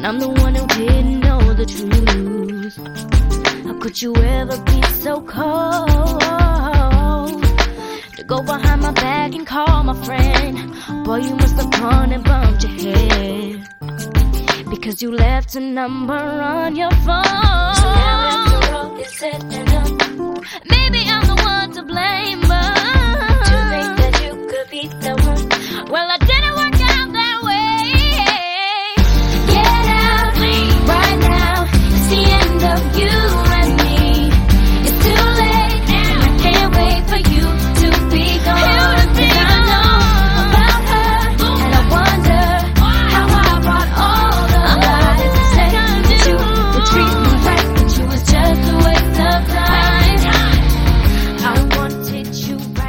I'm the one who didn't know the truth. How could you ever be so cold to go behind my back and call my friend? Boy, you must have gone and bumped your head because you left a number on your phone. So now after all is said and done, maybe I'm the one to blame, but to think that you could be the one. Well, I didn't work out that way. Get out right now. It's the end of you and me. It's too late now. I can't wait for you to be gone. 'Cause I know about her, and I wonder how I brought all the lies to say that you would treat me right, but you was just a waste of time. I wanted you right.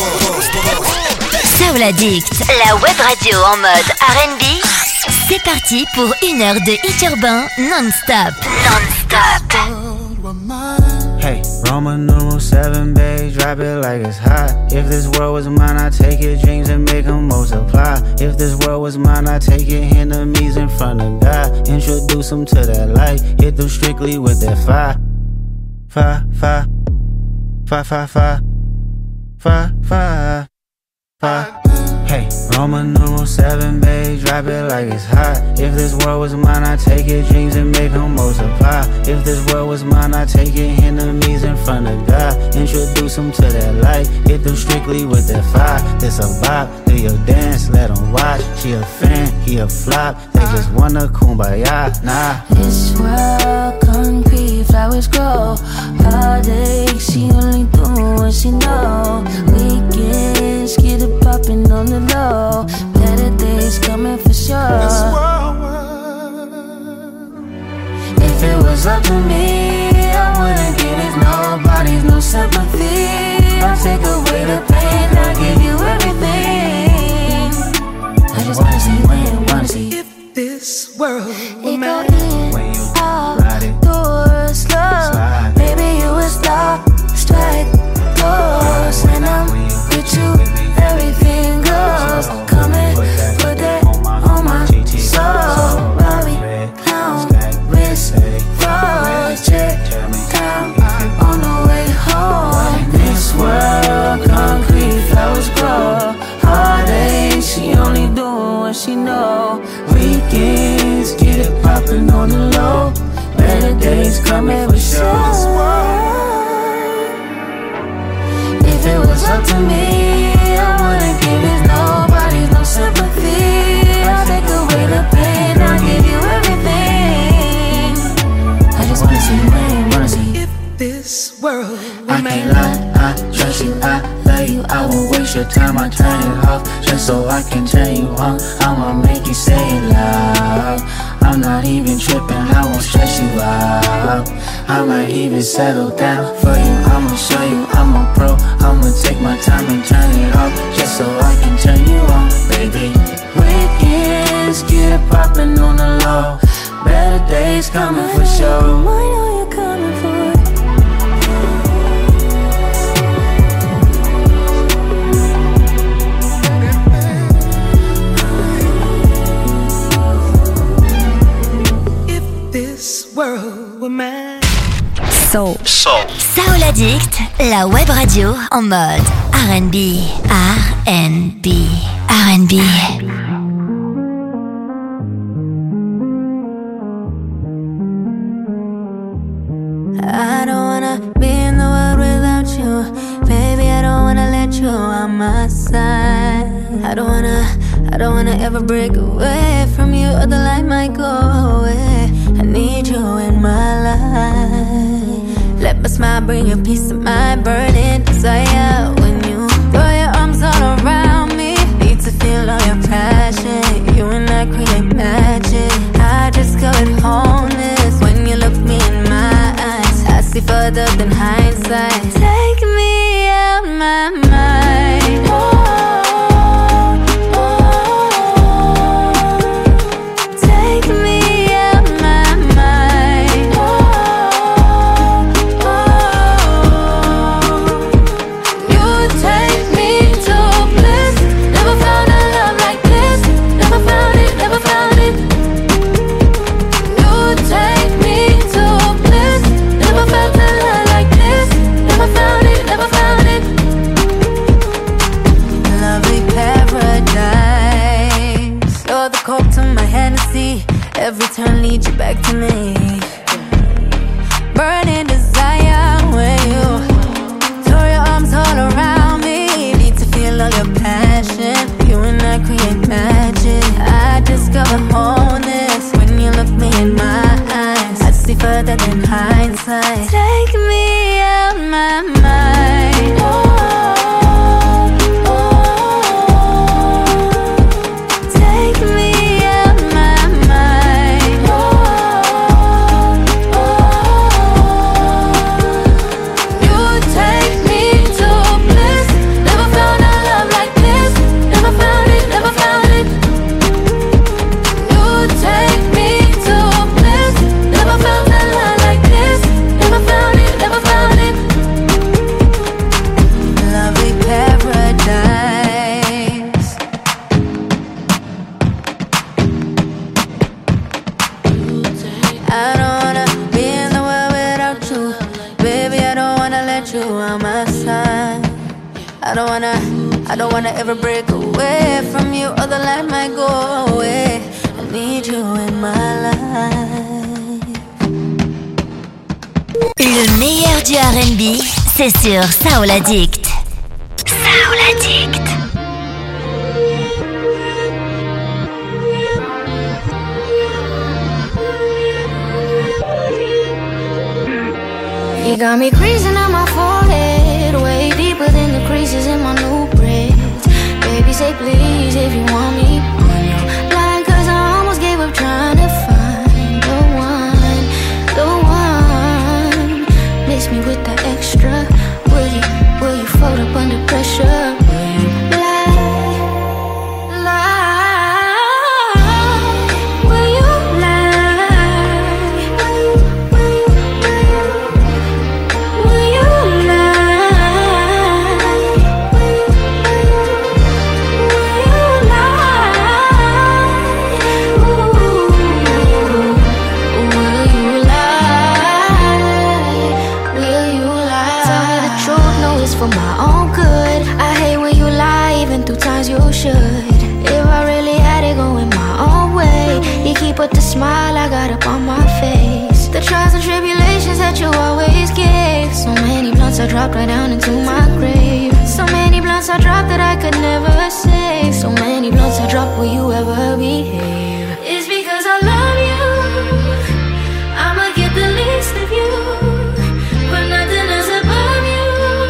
Soul Addict, la web radio en mode R&B. C'est parti pour 1 heure de hit urbain non-stop. Non-stop. Hey, Roman numeral 7, babe, drop it like it's hot. If this world was mine, I'd take your dreams and make them multiply. If this world was mine, I'd take your enemies in front of God. Introduce them to that light, hit them strictly with that fire. Fire, fire, fire, fire, fire, fire, fire, fire. Hey, Roman numeral 7, babe, drop it like it's hot. If this world was mine, I'd take your dreams and make them multiply. If this world was mine, I'd take your enemies in front of God. Introduce them to that light, hit them strictly with that fire. This a bop, do your dance, let them watch. She a fan, he a flop, they just wanna kumbaya, nah. This world concrete, flowers grow. Heartache, she only do what she know. Weekends, get it poppin' on the low. Better days coming for sure. If it was up to me, I wouldn't give it nobody's no sympathy. I'll take away the pain, I'll give you everything. I just wanna see when you wanna see. If this world were It go mine, in, When you out, ride it, door slow. slide. Baby, you would stop, strike, pose. When I'm with you, everything goes. Come and put that on my soul. Bobby, clown, wrist, froze, check, down, on the way home. This world, concrete, flowers grow. Heartache, she only doing what she know. Weekends, get it poppin' on the low. Better days coming for sure. If it was up to me, I wouldn't give it nobody's no sympathy. I'll take away the pain, I'll give you everything. I just wanna see when you wanna see. if this world were I mine, can't lie, I trust you, I love you. I won't waste your time, I turn it off just so I can turn you on. I'ma make you say it loud. I'm not even tripping, I won't stress you out. I might even settle down for you. I'ma show you I'm a pro. I'ma take my time and turn it off just so I can turn you on, baby. Weekends, get it poppin' on the low. Better days coming for sure. I know you're coming for it. if this world were mine. Soul Addict, la web radio en mode R&B. R&B. R&B. I don't wanna be in the world without you. Baby, I don't wanna let you on my side. I don't wanna ever break away from you, or the light might go away. I need you in my life. Let my smile bring you peace of mind, burning desire. When you throw your arms all around me, need to feel all your passion. You and I create magic. I discovered wholeness when you look me in my eyes. I see further than hindsight. Take me out my mind. Take me out my mind. You I don't wanna ever break away from you, or the light might go away. I need you in my life. Le meilleur du R&B, c'est sur Soul Addict. Soul Addict. You got me creasing on my forehead, way deeper than the creases in my new braids. Baby, say please if you want me on your line, 'cause I almost gave up trying to find the one. Miss me with that extra. Will you fold up under pressure? Will you lie? Will you lie? Will you lie? For my own good, I hate when you lie, even through times you should. If I really had it going my own way, you keep up the smile I got up on my face. The trials and tribulations that you always give. So many blunts I dropped right down into my grave. So many blunts I dropped that I could never save. So many blunts I dropped, will you ever behave? It's because I love you, I'ma get the least of you, but nothing else above you.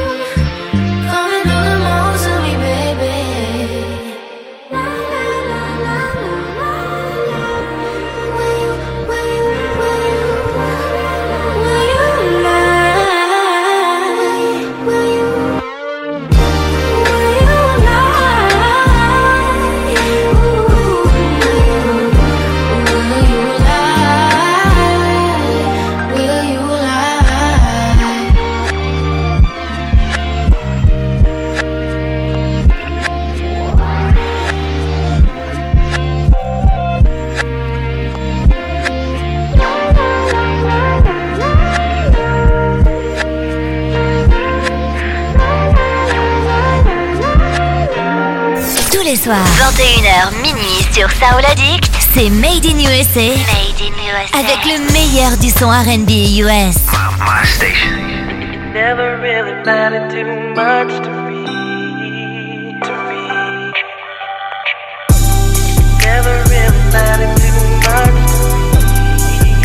Les soirs, 21h minuit sur Soul Addict, c'est Made in USA. Made in USA. Avec le meilleur du son R&B US. My station. Never really mattered too much to me. Never really mattered too much to me.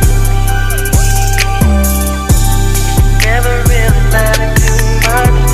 Never really mattered too much.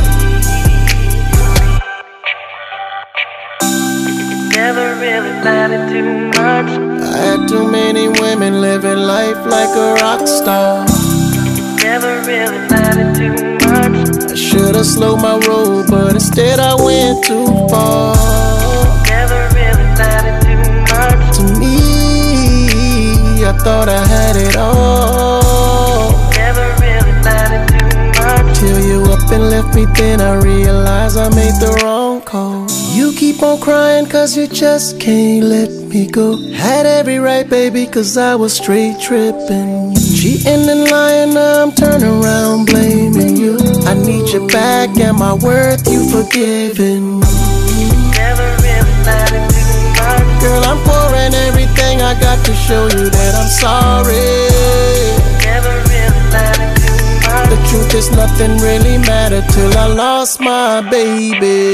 Never really mattered too much. I had too many women living life like a rock star. Never really mattered too much. I should've slowed my roll, but instead I went too far. Never really mattered too much. To me, I thought I had it all. Never really mattered too much. Till you up and left me, then I realized I made the wrong call. You keep on crying 'cause you just can't let me go. Had every right, baby, 'cause I was straight tripping. Cheating and lying, now I'm turning around blaming you. I need you back, and my worth you forgiving. Never really mattered too much. Girl, I'm pouring everything I got to show you that I'm sorry. Never really mattered too much. The truth is nothing really mattered till I lost my baby.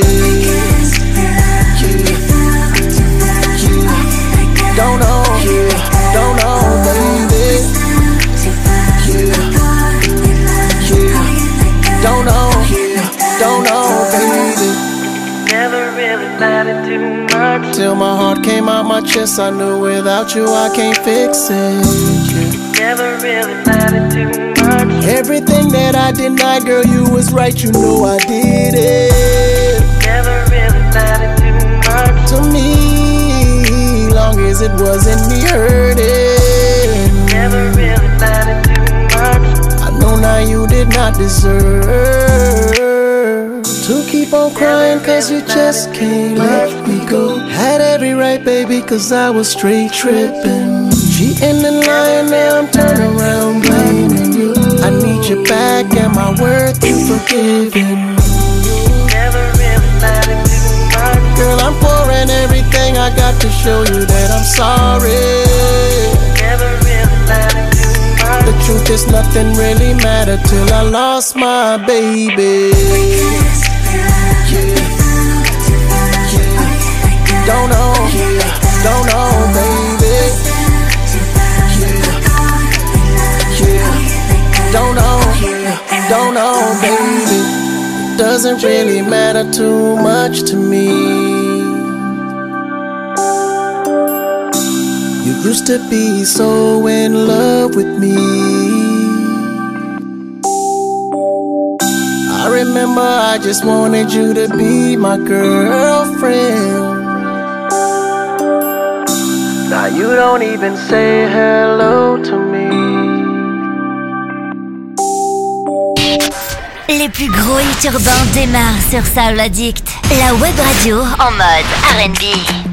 Don't know, don't know, baby. Don't know, baby. Never really mattered too much. Till my heart came out my chest, I knew without you I can't fix it. Never really mattered too much. Everything that I denied, girl, you was right, you know I did it. Never really mattered too much. To me, long as it wasn't me hurting. Never really mattered too much. I know now you did not deserve to keep on crying 'cause you just can't let me go. Had every right, baby, 'cause I was straight tripping. Cheating and lying, now I'm turning around blaming you. I need you back and my worth you forgiving. got to show you that I'm sorry. Never really mattered too much. The truth is nothing really mattered till I lost my baby. Yeah. Don't know, baby. Yeah. Don't know, baby. It doesn't really matter too much to me. You used to be so in love with me. I remember I just wanted you to be my girlfriend. Now you don't even say hello to me. Les plus gros hits urbains démarrent sur Soul Addict, la web radio en mode R&B.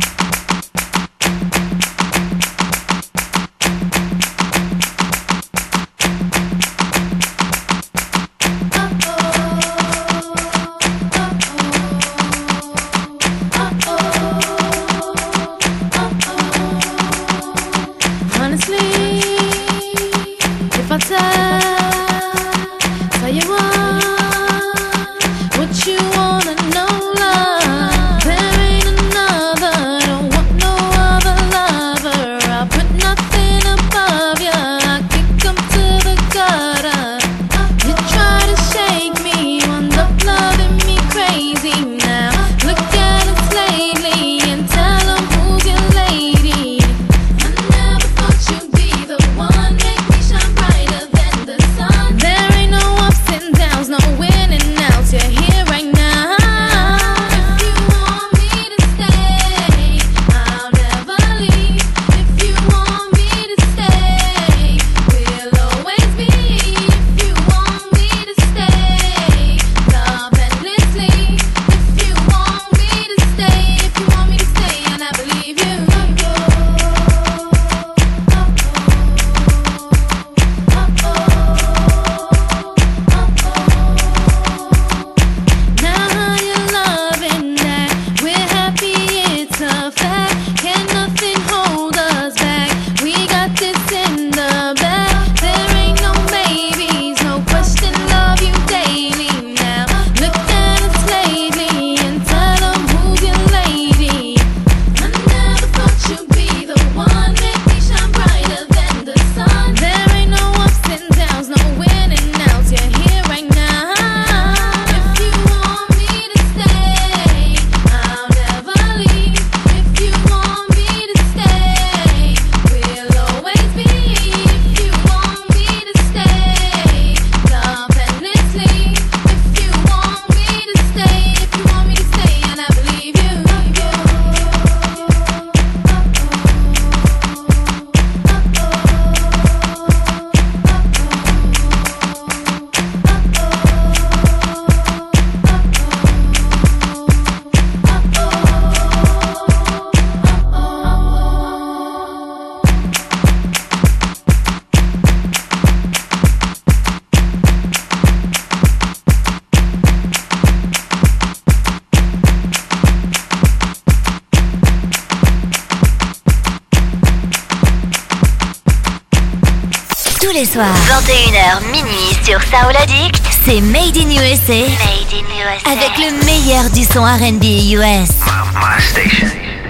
Tous les soirs, 21h minuit sur Soul Addict, c'est Made in USA. Made in USA. Avec le meilleur du son R&B US. My station.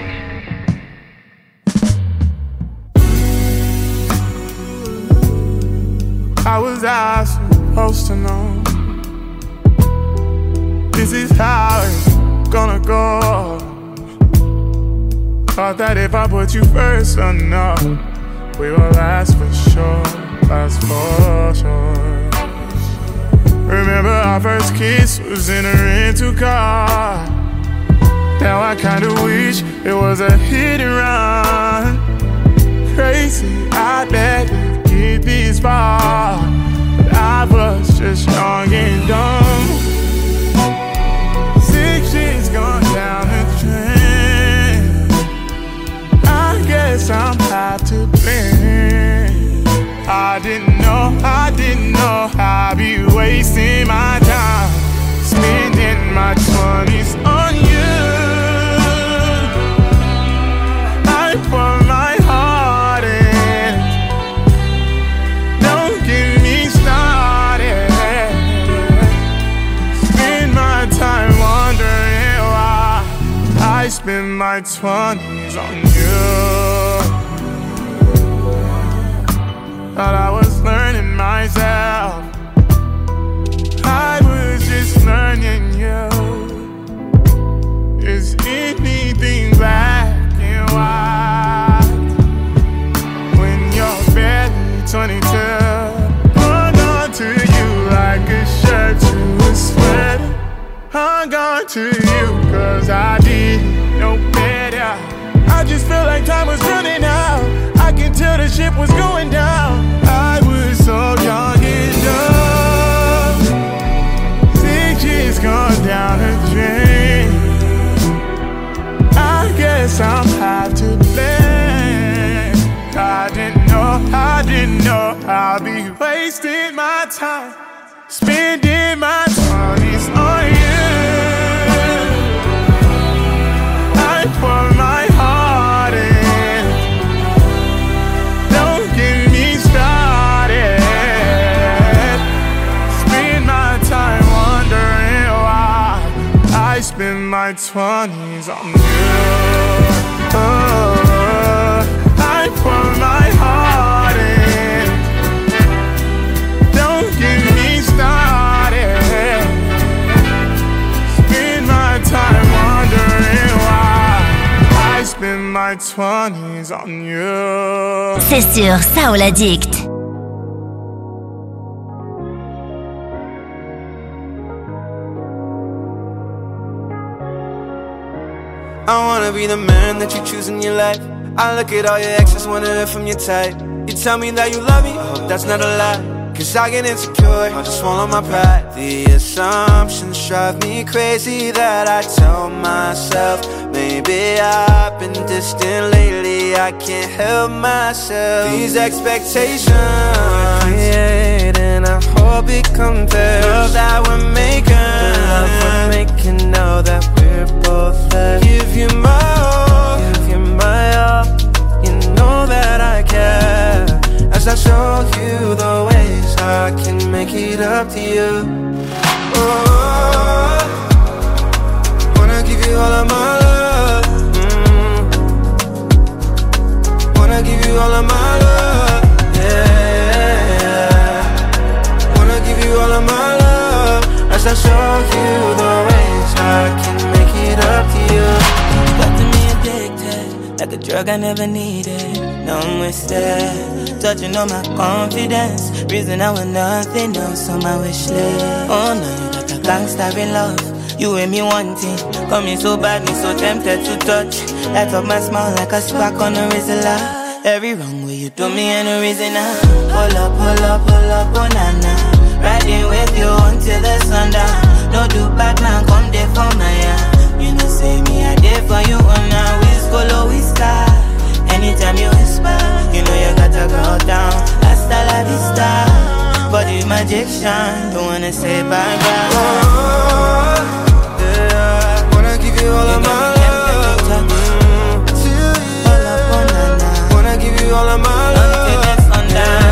How was I supposed to know? This is how it's gonna go. Thought that if I put you first enough, we will last for sure, last for sure. Remember our first kiss was in a rental car. Now I kinda wish it was a hit and run. Crazy, I let it get this far, but I was just young and dumb. 6 years gone down the drain. I guess I'm hard to blame. I didn't know I'd be wasting my time, spending my 20s on you. spent my 20s on you. Thought I was learning myself, I was just learning you. Is anything black and white when you're barely 22? Hung on to you like a shirt to a sweater. Hung on to you cause I didn't know better. I just felt like time was running out. I can tell the ship was going down. I was so young and dumb. 6 years gone down the drain. I guess I'm half to blame. I didn't know I'd be wasting my time, spending my 20s on you. I pour my heart in. Don't get me started. Spend my time wondering why I spend my 20s on you. Oh, I pour my heart in. Don't get me started. Spend my time wondering why I spend my 20s on you. C'est sur Soul Addict. I wanna be the man that you choose in your life. I look at all your exes, wonder if I'm your type. You tell me that you love me, I hope that's not a lie. Cause I get insecure, I just swallow my pride. The assumptions drive me crazy that I tell myself maybe I've been distant lately, I can't help myself. These expectations we're creating, I hope it compares. Love that we're making, know that we're both left. Give you my all, you know that I care. As I show you the ways I can make it up to you. Oh, wanna give you all of my love. Wanna give you all of my love. Yeah. Wanna give you all of my love. As I show you the ways I can make it up to you. Got to me addicted, like a drug I never needed. No, I'm wasted, touching on my confidence. Reason I want nothing else on my wish list. Oh no, you got a gangster in love. You and me wanting, coming so bad, me so tempted to touch. Light up my smile like a spark on a razor. Every wrong way you do me and a reason I pull up, oh nana. Riding with you until the sundown. No do bad man, come there for my You know say me I there for you on a whisk, follow whisker. Anytime you whisper, you know you gotta go down. Hasta la vista, body magician, don't wanna say bye-bye. Oh, yeah, wanna give you all of my love. Wanna give you all of my love. Until the sundown.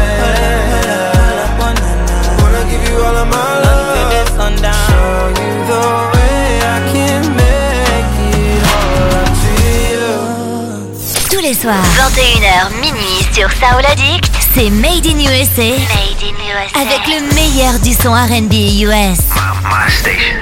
Wanna give you all of my love. Until the sundown. Show you the way I can make it all to you. Tous les soirs, 21h minuit sur Soul Addict, c'est Made in USA. Made in USA. Avec le meilleur du son R&B US. My station.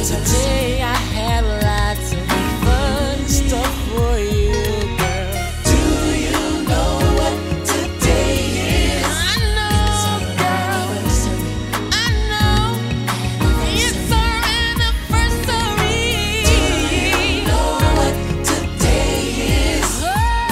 Today I had lots of fun stuff for you, girl. Do you know what today is? I know, girl. I know. It's our anniversary. Do you know what today is? Oh,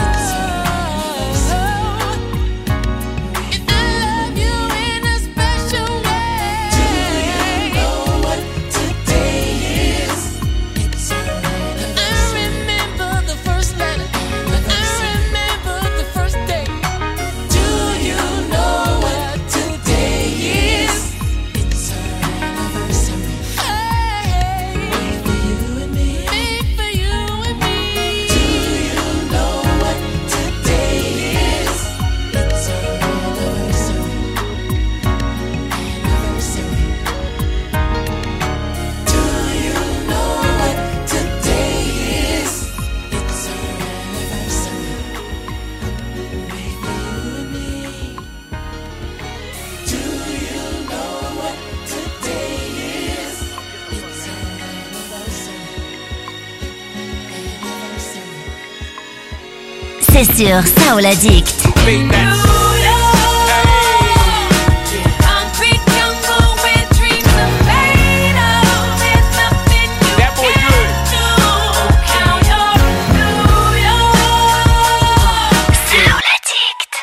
and I love you in a special way. Do you know what today is? It's our anniversary. I remember the first letter. I remember the first day. Do you know what today is? It's our anniversary. Hey, made for you and me. Made for you and me. Do you know what today is? It's our anniversary. Anniversary. Do you know what today is? It's our anniversary. Made for you and me. Do you know what today is? It's our anniversary. Anniversary. C'est sur Soul Addict. Concrete jungle where dreams are made of. There's nothing you can't do. Count your New York. Soul Addict.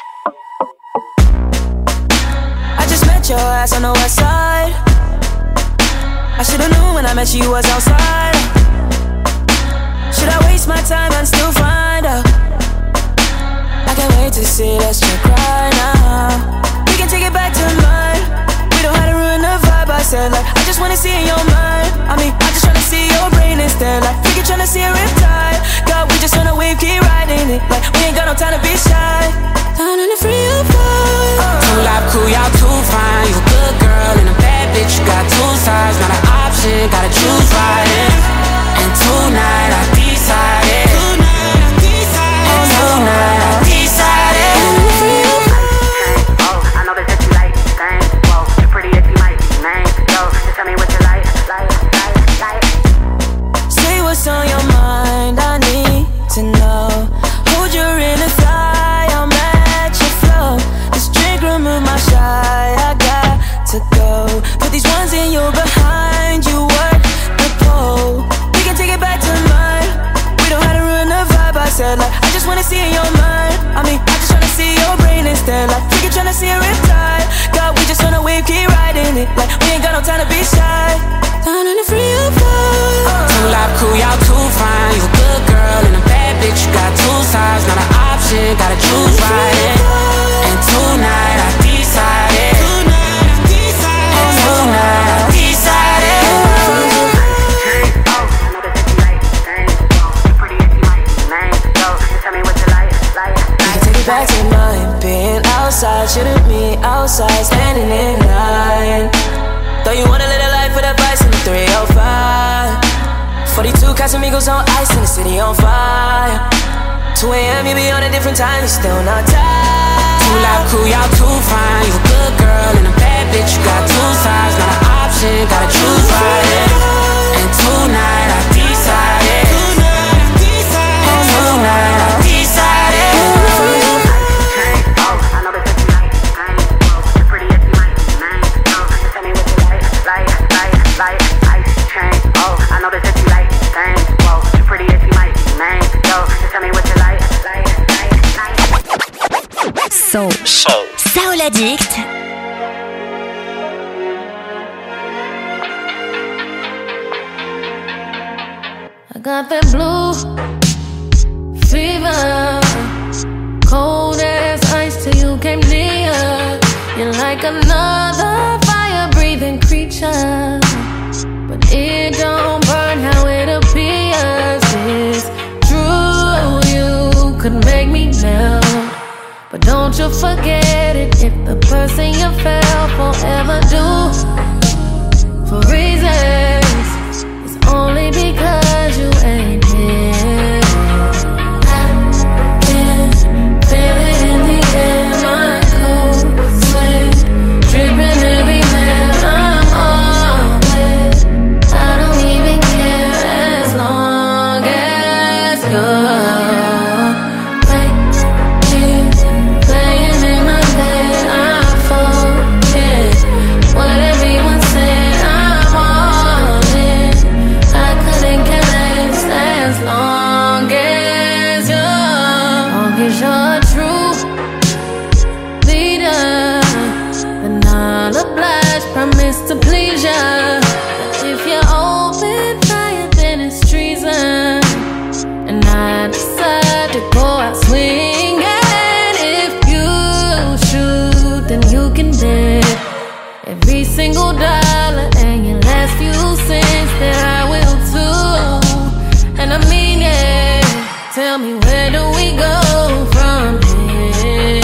I just met your ass on the west side. I should've known when I met you was outside. Should I waste my time and still find out? I can't wait to see us check right now. We can take it back to mine. We don't have to ruin the vibe. I said like I just wanna see in your mind. I mean I just tryna see your brain instead. Like we can tryna see a riptide. God, we just on a wave, keep riding it. Like we ain't got no time to be shy. Down in the free of Too live cool, y'all too fine. You a good girl and a bad bitch. You got two sides, not an option. Gotta choose right. And tonight I decided. And tonight I decided. Oh, I know that you like things. Whoa, you're pretty if you might name. Yo, just tell me what you like. Say what's on your mind, I need to know. Hold your inner thigh, I'll match your flow. This drink remove my shy, I got to go. Put these ones in your behind, you work the pole. We can take it back to mine. We don't have to ruin the vibe, I said like I just wanna see in your mind. I mean I just tryna see your brain instead. Like we can tryna see a riptide. God, we just on a wave, keep riding it. Like we ain't got no time to be shy. Down in the free of Too live cool, y'all too fine. You a good girl and a bad bitch. You got two sides, not an option. Gotta choose right. And tonight I decided. And tonight I decided. Back to mine, being outside, shouldn't be outside, standing in line. Though you wanna live a life with a vice in the 305. 42 Casamigos on ice in the city on fire. 2 a.m. you be on a different time, you still not tired. Too live cool, y'all too fine. You a good girl and a bad bitch. You got two sides, not an option. Gotta choose right. And tonight I decided. And tonight I decided. Soul Addict. I got that blue fever, cold as ice till you came near. You're like another fire-breathing creature, but it don't burn how it appears. It's true, you could make me melt. But don't you forget it, if the person you fell for ever do, for reasons, it's only because you ain't here. I can feel it in the air, my cold sweat dripping everywhere. I'm all wet, I don't even tell me, where do we go from here?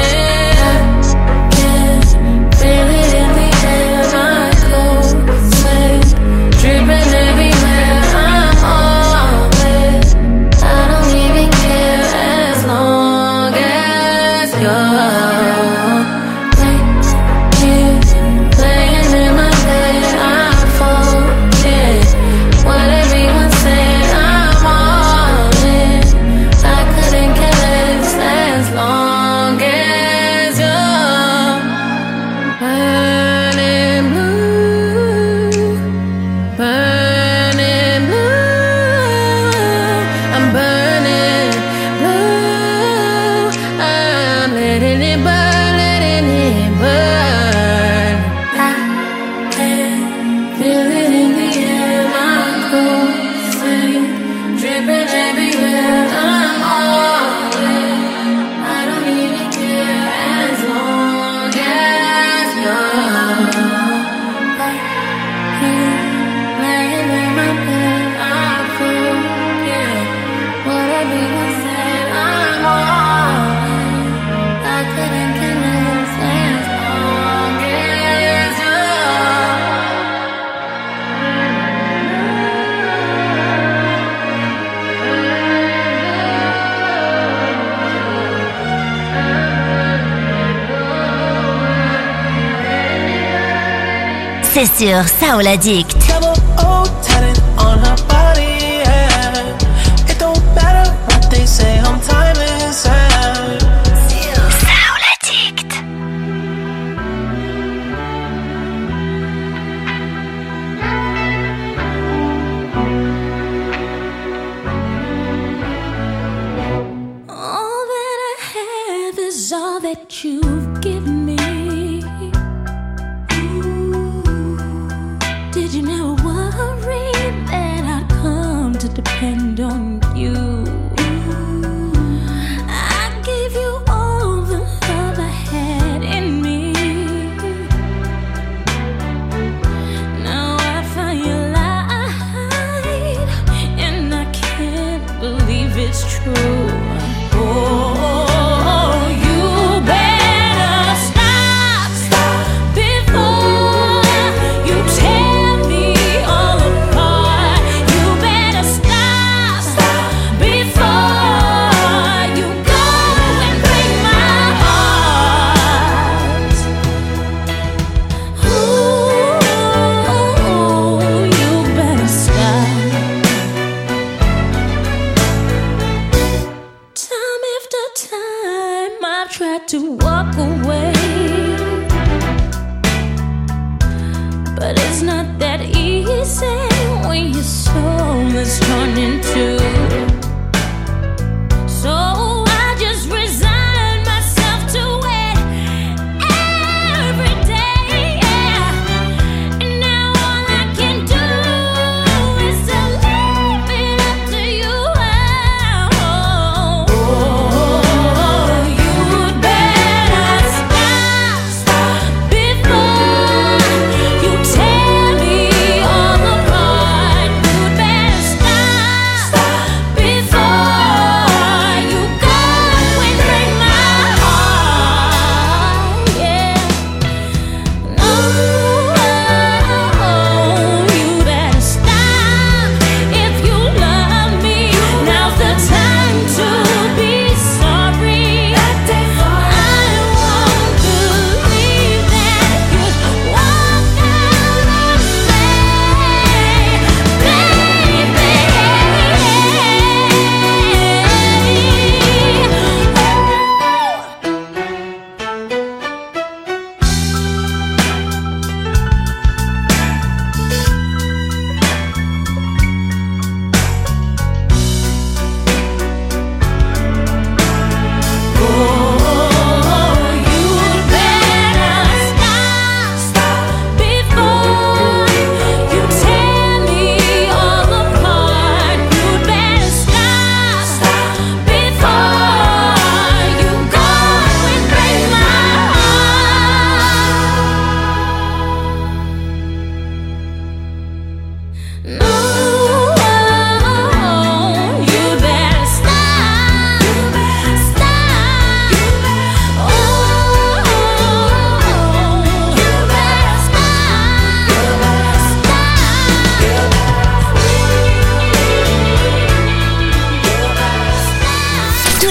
I can feel it in the air, my cold sweat dripping everywhere. I'm all wet. I don't even care as long as you're right here, laying in my bed. I forget what everyone's saying. I'm all in. I couldn't care less as long as you're burning blue, burning blue. I'm burning blue. I'm letting it burn, letting it burn. I can feel it in the air, my cold sweat dripping everywhere. I'm all in. I don't even care as long as you're right here, laying in my bed. I forget what everyone said. I'm all in. I couldn't care less as long as you're. C'est sur Soul Addict. Double O tatted on her body, yeah. It don't matter what they say, I'm timeless, yeah. Soul Addict. All that I have is all that you've given me. Did you never worry that I'd come to depend on you? I gave you all the love I had in me. Now I find you lied, and I can't believe it's true. Oh, you better stop before you tear me all apart. You better stop before you go and break my heart. Ooh, you better stop.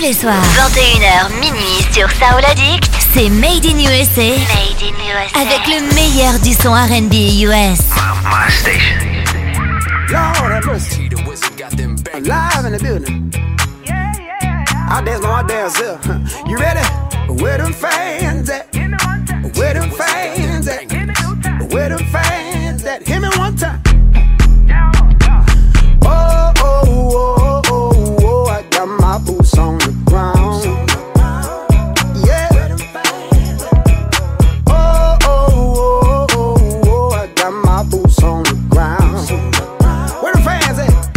les soirs, 21h minuit sur Soul Addict, c'est Made in USA. Made in USA. Avec le meilleur du son R&B US. My station. Lord have mercy. I'm live in the building. I dance, no, I dance here. You ready? Where them fans at? Where them fans at? Where them fans at? Hit me one time. Oh, oh, oh, oh, oh, I got my boots on the ground. Yeah. Oh, oh, oh, oh, oh, I got my boots on the ground. Where the fans at?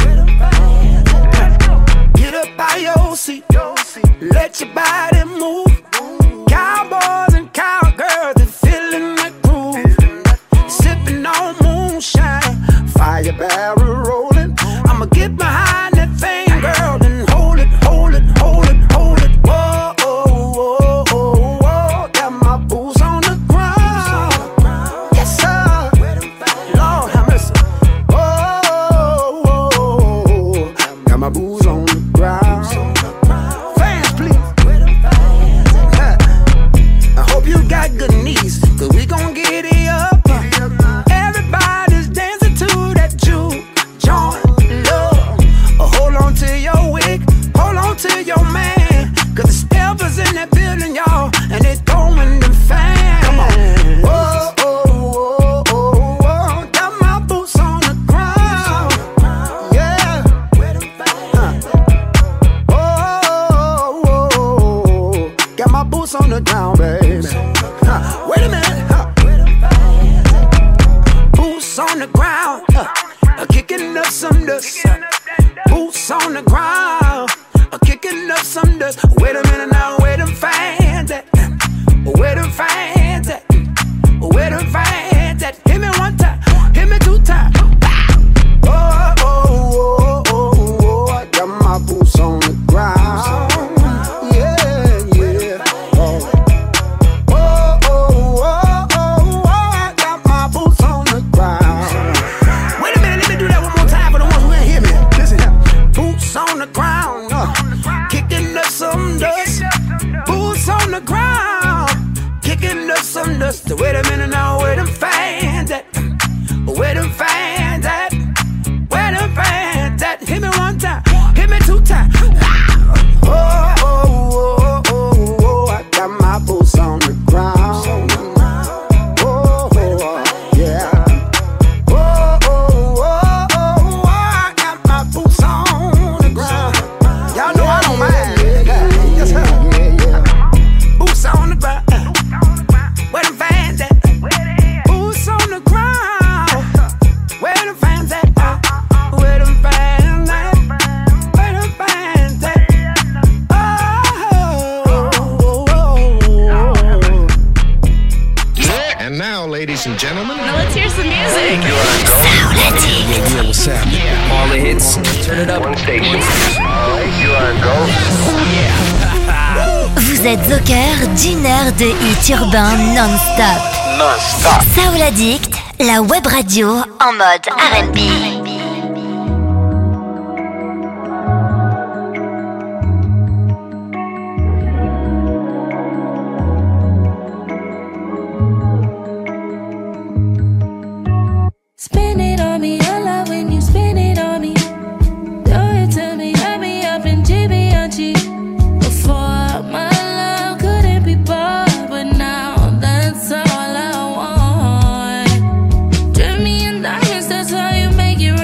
Get up by your seat. Let your body move. Cowboys and cowgirls, they're feeling the groove. Sipping on moonshine, fire barrel rolling. I'ma get behind that thing, girl, and hold it, hold it, hold it, hold it. Whoa, oh, oh, oh, oh, got my boots on the ground. Yes, sir. Lord have mercy. Oh, oh, oh, got my boots on the ground. Fans, please. I hope you got good knees, cause we gon' get it up. Everybody's dancing to that juke joint love. Hold on to your wig, hold on to your man, cause the steppers in that building, y'all, and they throwing the fan. Come on. Oh, oh, oh, oh, oh, got my boots on the ground. Yeah. Oh, oh, oh, got my boots on the ground, baby. Wait a minute. Boots on the ground, kicking up some dust. Boots on the ground, kicking up some dust. Wait a minute now, where them fans at? Where them fans at? Where them fans at? Hit me one time, hit me two times. Oh, oh, oh, oh, oh, I got my boots on the ground. Yeah, yeah. Oh. Oh, oh, oh, oh, I got my boots on the ground. Wait a minute, let me do that one more time for the ones who ain't hear me. Listen here. Boots on the ground, kicking up some dust. Boots on the ground, kicking up some dust. Wait a minute now, where them fans at? Where them fans at? Where them fans at? Hit me one time, hit me two times. Oh, oh, oh, oh, oh, I got my boots on the ground. Oh, oh, yeah. Oh, oh, oh, oh, I got my boots on the ground. Y'all know I don't mind. Yes, sir. Yeah, yeah. Boots on the ground. Where them fans at? Boots on the ground. Where them fans at? Where them fans at? Where them fans at? And now, ladies and gentlemen, Now let's hear some music. yeah, what's happening? All the hits. Turn it up. One station. You are go. Vous êtes au cœur d'une heure de hits urbains non-stop. Non-stop. Soul Addict, la web radio en mode R&B. Spin it on me, I love when you spin it on me. Do it to me, have me up in Givenchy. Before my love couldn't be bought, but now that's all I want. Drip me in diamonds, that's how you make it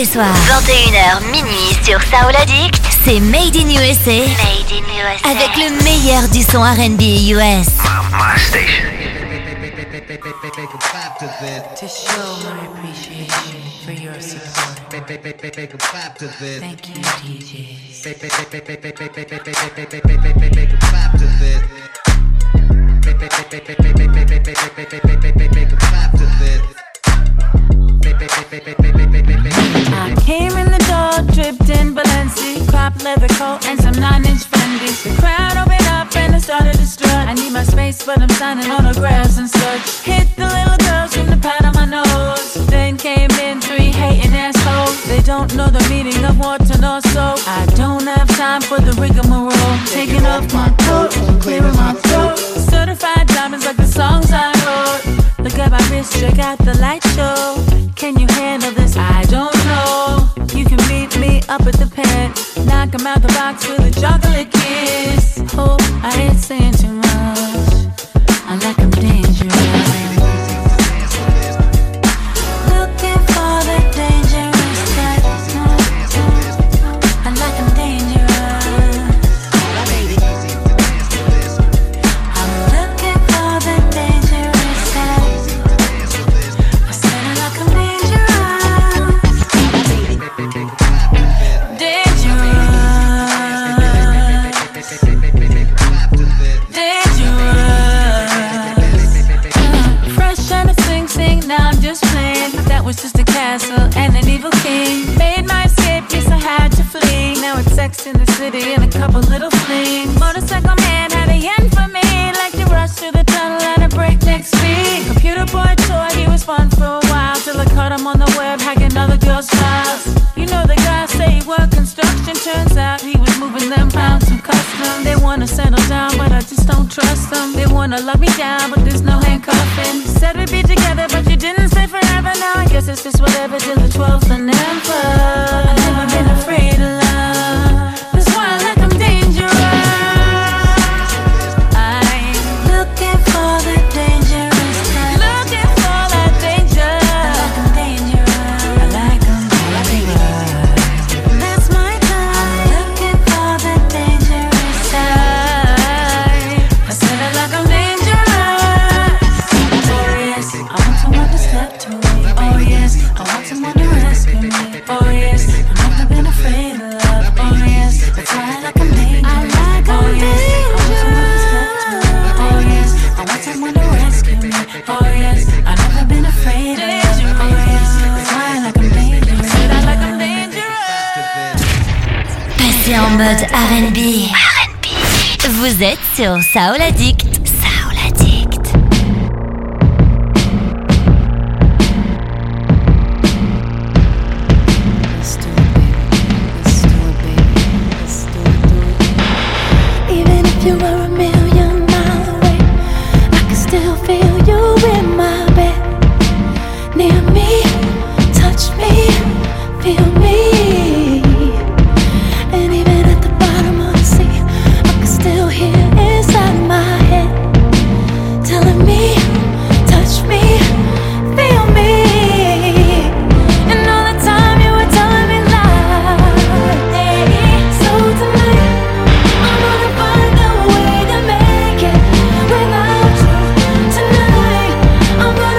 les soirs, 21h minuit sur Soul Addict, c'est Made in USA. Made in USA. Avec le meilleur du son R&B US. My station. To show my appreciation for your support. Thank you, DJs. I came in the door, dripped in Balenci, crop leather coat and some 9-inch Fendis. The crowd opened up and I started to strut. I need my space, but I'm signing autographs and such. Hit the little girls from the pat on my nose. Then came in 3 hating assholes. They don't know the meaning of water nor soap. I don't have time for the rigmarole. Taking off my coat, clearing my throat. Certified diamonds like the songs I wrote. Look at my wrist, check out the light show. Can you handle this? I don't know. You can meet me up at the pen. Knock 'em out the box with a chocolate kiss. Hope I ain't saying too much. I like 'em dangerous. Looking for the dangerous type. I like 'em dangerous. I'm looking for the dangerous type. I said I like 'em dangerous. Fresh and a sing, now I'm just playing. That was just a castle and an evil king. Made my escape, yes I had to flee. Now it's Sex in the City and a couple little flings. Motorcycle man had a yen for me. Like to rush through the tunnel at a breakneck speed. Computer boy toy, he was fun for a while. Till I caught him on the web, hacking other girls' files. You know the guy say he worked construction. Turns out he was moving them pounds from custom. They wanna settle down, but I just don't trust them. They wanna lock me down, but there's no handcuffing. Said we'd be together, but you didn't stay forever. Now I guess it's just whatever till the 12th and never. I've never been afraid of love. That's why I like 'em dangerous. I'm looking for the dangerous type. Looking for that danger. I like 'em dangerous. I like 'em dangerous. That's my type. Looking for the dangerous type. I said I like 'em dangerous. Oh yes, I want someone to step to me. Oh yes, I want someone to rescue me. Oh yes, I've never been afraid of love. Oh yes, that's why I like 'em dangerous. I like 'em dangerous. Oh yes, I want someone to rescue me. Oh yes, I've never been afraid of love. Oh yes, that's why I like 'em dangerous. I like 'em dangerous. Passez en mode R&B. Vous êtes sur Soul Addict. Soul Addict. Even if you were a million miles away, I can still feel you in my bed. Near me, touch me, feel me. And even at the bottom of the sea, I can still hear inside my head telling me, touch me, feel me. And all the time you were telling me lies. So tonight I'm gonna find a way to make it without you. Tonight I'm gonna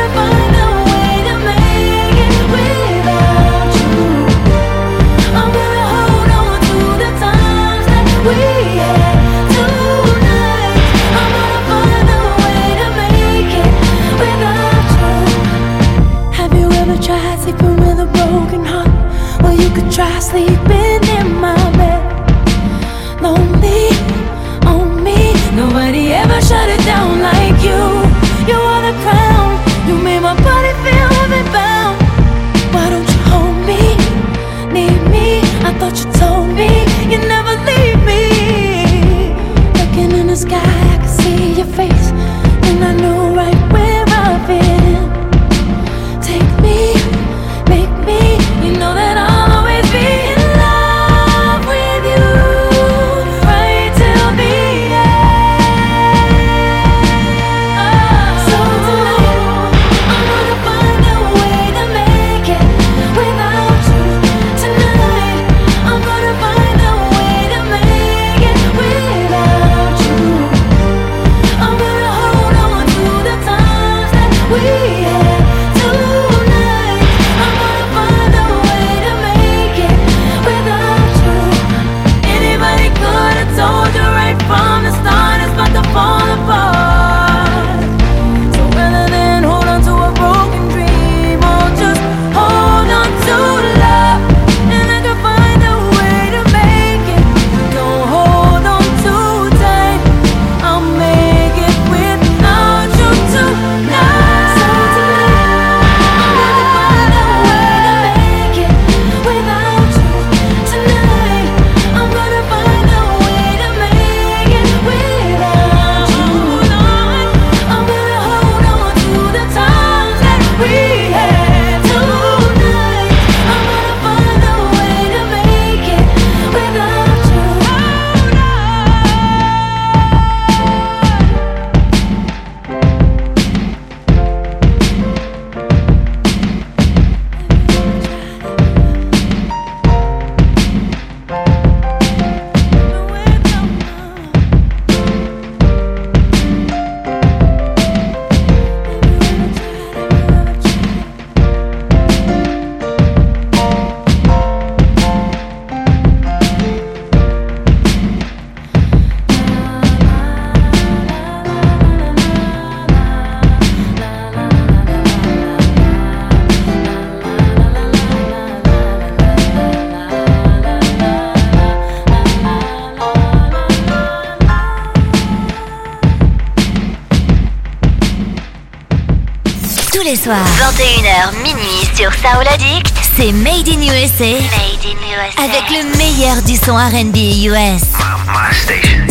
Tous les soirs, 21h minuit sur Soul Addict, c'est Made in USA. Made in USA. Avec le meilleur du son R&B US. My station.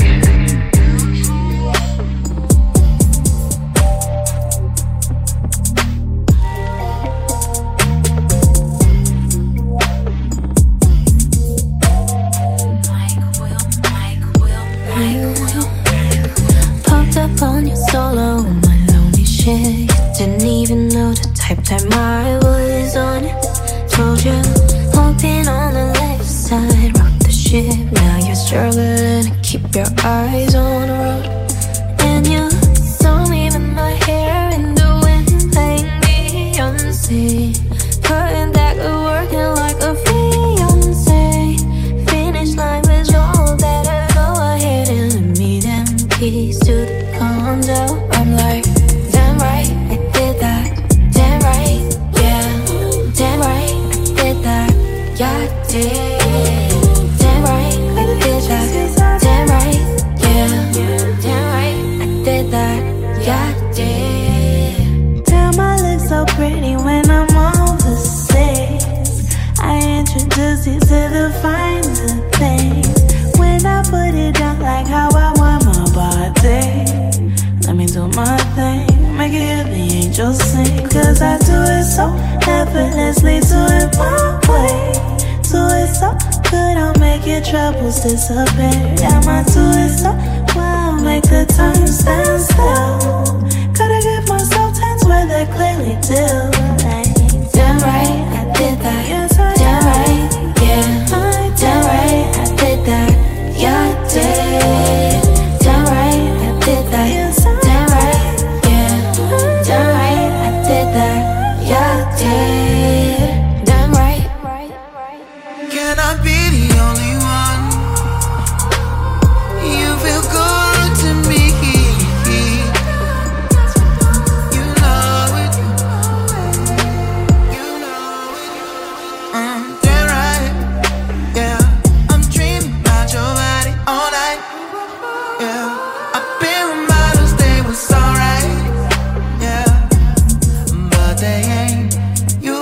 Popped up on your solo, my lonely shit. Didn't even know the type time I was on it. Told you, hoping on the left side, rock the ship. Now you're struggling to keep your eyes on the road. And you saw me with my hair in the wind, playing Beyonce. Putting that good work in like a fiance. Finish line was all better. Go ahead and let me them keys to the condo. I'm like, damn right, I did that. Damn right, yeah. Damn right, I did that. Yeah, I did. Damn right, I did that. Damn right, yeah. Damn right, I did that. Yeah, I did. Damn, I look so pretty when I'm overseas. I introduce you to the finer things. When I put it down like how I want my body. Let me do my thing, make it hear the angels sing. Cause I do it so effortlessly, do it my way. Do it so good, I'll make your troubles disappear. Yeah, I do it so well, make the time stand still. Gotta give myself 10s where they clearly do. Like, damn right, I did that. Damn right, yeah. Damn right, I did that. Yeah, I did. Damn right, I did that. Damn right, yeah. Damn right, I did that. Yeah, I did. Damn right. Can I be the only one? You feel good to me. You know it. You know it. Damn right. Yeah. I'm dreaming about your body all night. Yeah. I've been with models, they was alright. Yeah. But they ain't you.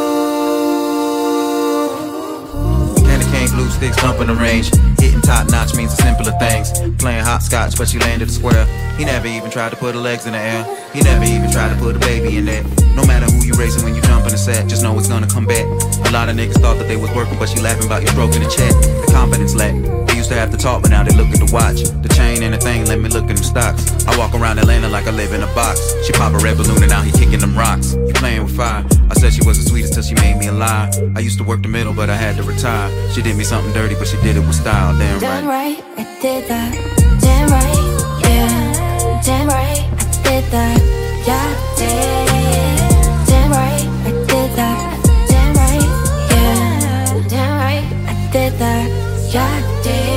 Candy cane glue sticks thumping the range. Hitting top notch means the simpler things. Playing hopscotch, but she landed a square. He never even tried to put her legs in the air. He never even tried to put a baby in there. No matter who you racing when you jump in the set, just know it's gonna come back. A lot of niggas thought that they was working, but she laughing about you stroking the chat. The confidence lack. They used to have to talk, but now they look at the watch. The chain and the thing, let me look at them stocks. I walk around Atlanta like I live in a box. She pop a red balloon and now he kicking them rocks. You playing with fire. I said she was the sweetest till she made me a lie. I used to work the middle, but I had to retire. She did me something dirty, but she did it with style. Damn right. Damn right, I did that. Damn right, yeah. Damn right, I did that. Yeah, I did. Damn right, I did that. Damn right, yeah. Damn right, I did that. Yeah, I did.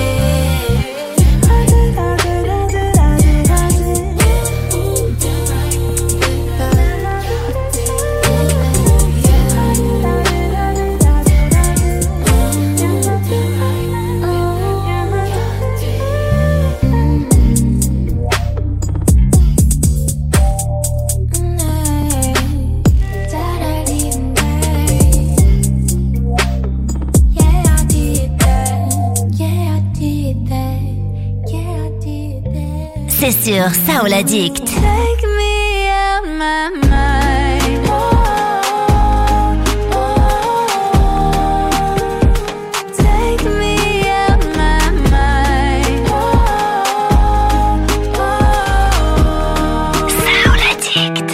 C'est sur Soul Addict. take me out my mind. Take me out my mind. Soul Addict.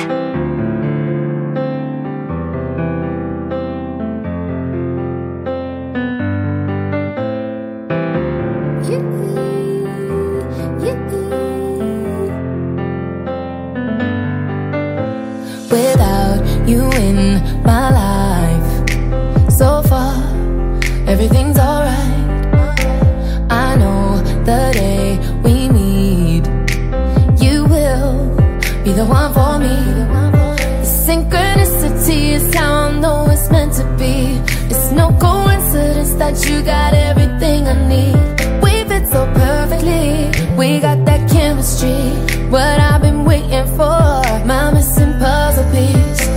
Without you in my life, so far everything's alright. I know the day we meet, you will be the one for me. The synchronicity is how I know it's meant to be. It's no coincidence that you got everything I need. We fit so perfectly, we got that chemistry. What I've been waiting for, my missing puzzle piece.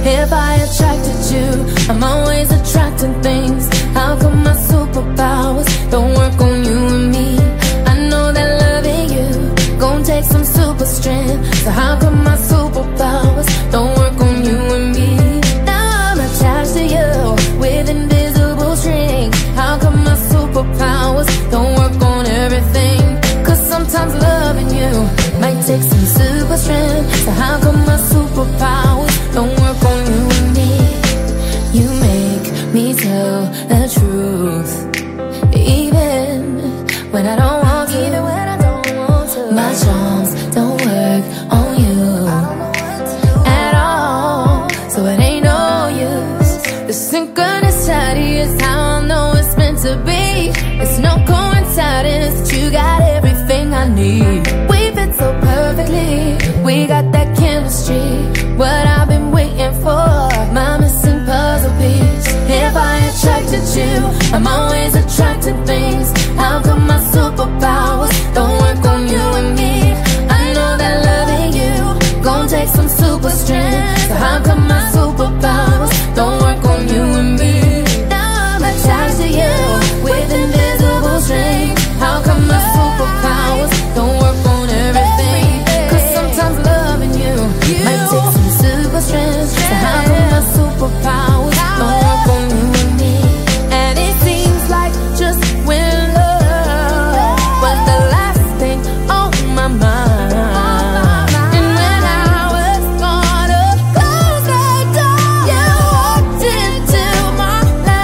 I'm always attracting things. How come my superpowers don't work on you and me? I know that loving you gon' take some super strength. So how come my superpowers don't work on you and me? Now I'm attached to you with invisible strength. How come my superpowers don't work on everything? Cause sometimes loving you might take some super strength. So how come my superpowers don't work on you and me? And it seems like just when love was the last thing on my mind. And when I was gonna close that door, you walked into my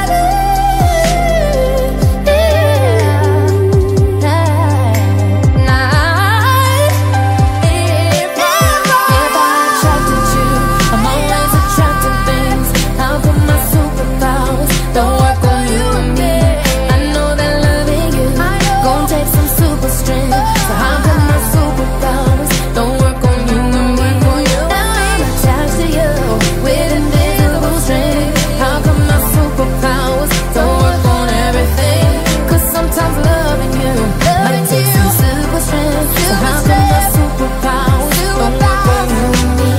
life. If I attracted you, I'm always attracting things. How come my superpowers don't work on you and me? I know that loving you gon' take some super strength. So how come my superpowers don't work on you and me? Now I'm attached to you with invisible strength. How come my superpowers don't work on everything? Cause sometimes loving you might take some super strength. So how come my superpowers don't work on you and me?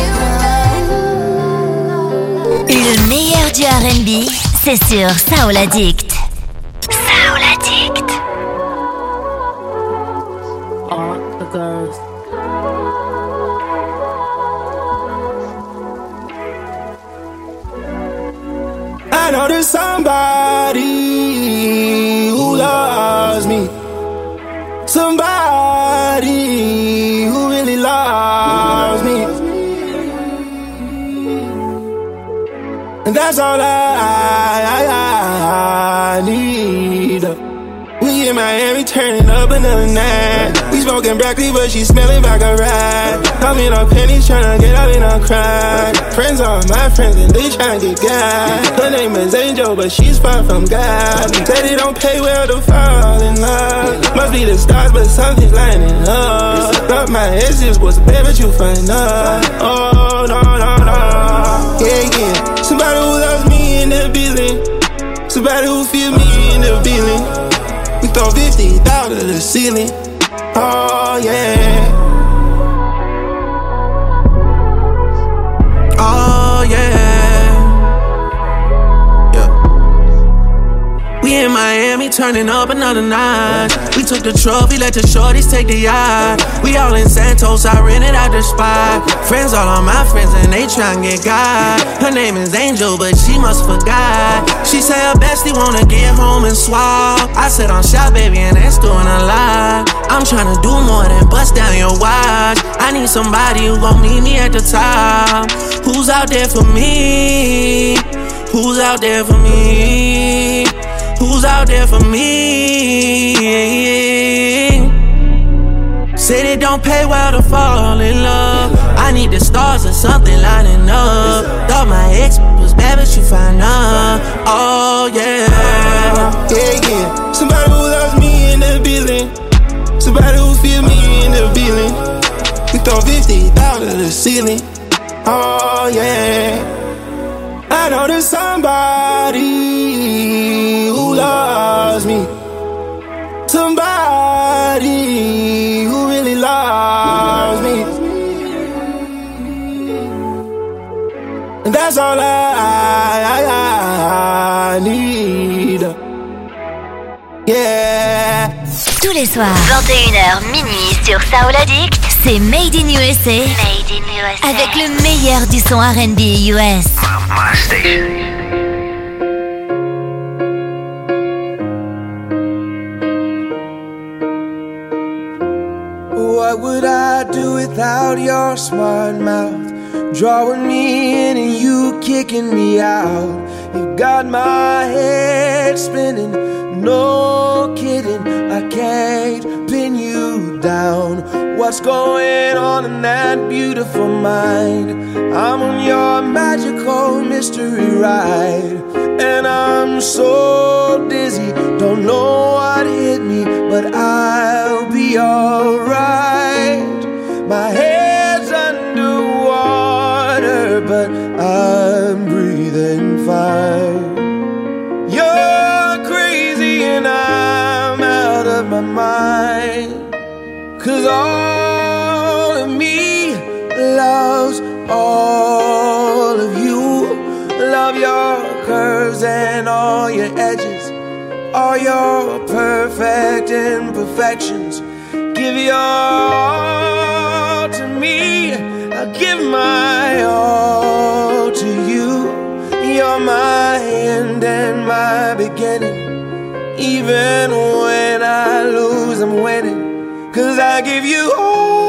Le meilleur du R&B, c'est sur Soul Addict. Soul Addict. All the girls. I know there's somebody who loves me. Somebody who really loves me. And that's all I need. We in Miami turning up another night. We smoking broccoli but she smelling like a rat. I'm in her panties tryna get out and I'm crying. Friends are my friends and they tryna get God. Her name is Angel but she's far from God. Said it don't pay well to fall in love. Must be the stars but something's lining up. But my exes was bad but you find out. Oh no no no. Yeah yeah. Somebody who loves me in the building. Somebody who feel me in the building. We throw 50,000 to the ceiling. Oh yeah. Oh yeah. Yeah. We in Miami turning up another night. We took the trophy, let the shorties take the yacht. We all in Santos, I rented out the spot. Friends, all of my friends, and they tryna get God. Her name is Angel, but she must forgot. She say her bestie wanna get home and swap. I said I'm shy, baby, and that's doing a lot. I'm tryna do more than bust down your watch. I need somebody who gon' meet me at the top. Who's out there for me? Who's out there for me? Who's out there for me? Said it don't pay well to fall in love. I need the stars or something lining up. Thought my ex was bad but you find out. Oh yeah. Yeah yeah. Somebody who loves me in the building. Somebody who feel me in the building. We throw 50,000 to the ceiling. Oh yeah. I know there's somebody who loves me. Somebody who really loves me. And that's all I need. Yeah. Tous les soirs, 21h minuit sur Soul Addict, c'est Made in USA. Made in USA. Avec le meilleur du son R&B US. My station. What would I do without your smart mouth? Drawing me in and you kicking me out. You got my head spinning, no kidding. I can't pin you down. What's going on in that beautiful mind? I'm on your magical mystery ride. And I'm so dizzy, don't know what hit me, but I'll be alright. My head's underwater, but I'm breathing fine. You're all of you. Love your curves and all your edges, all your perfect imperfections. Give your all to me, I'll give my all to you. You're my end and my beginning. Even when I lose, I'm winning, 'cause I give you all